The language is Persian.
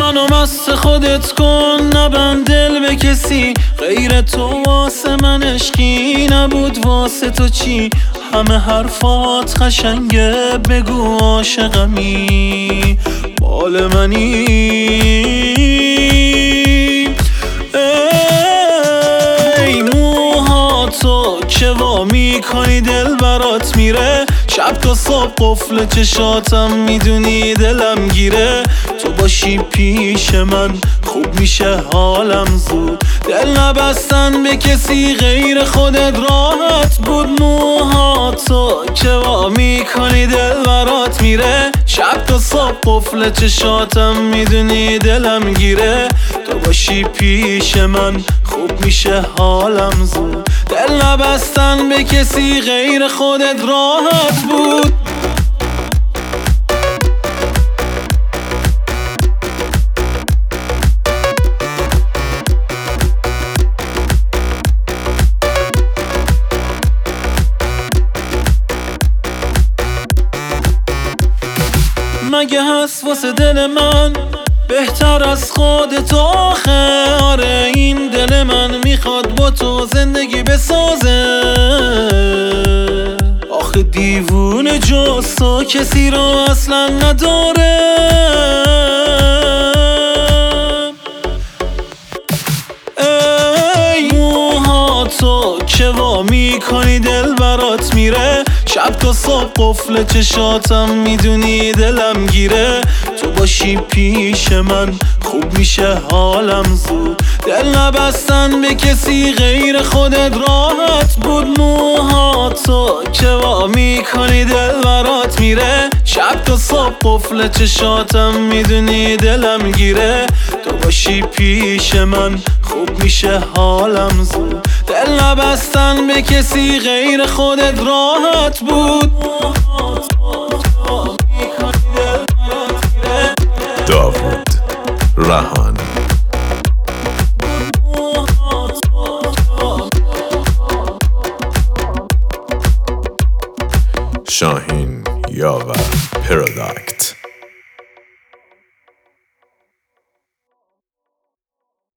منو مست خودت کن، نبند دل به کسی غیر تو. واسه من عشقی نبود، واسه تو چی؟ همه حرفات قشنگه، بگو عاشقمی، مال منی. ای موهاتو که وا میکنی دل برات میره، شب تا صبح قفل چشاتم میدونی دلم گیره. تو باشی پیش من خوب میشه حالم زود، دل نبستن به کسی غیر خودت راحت بود. موهاتو که وا میکنی دل برات میره، شب تا صبح قفل چشاتم میدونی دلم گیره. تو باشی پیش من خوب میشه حالم زود، دل نبستن به کسی غیر خودت راحت بود. مگه هست واسه دل من بهتر از خودت آخه؟ آره این دل من میخواد با تو زندگی بسازه. آخه دیوونه جز تو کسی رو اصلا نداره. ای موهاتو که وا میکنی دل برات میره، شب تا صبح قفل چشاتم میدونی دلم گیره. تو باشی پیش من خوب میشه حالم زود، دل نبستن به کسی غیر خودت راحت بود. موهاتو که وا میکنی دل برات میره، شب تا صبح قفل چشاتم میدونی دلم گیره. تو باشی پیش من خوب میشه حالم زود، دل نبستن به کسی غیر خودت راحت بود. داوود رهان شاهین یاور پروداکت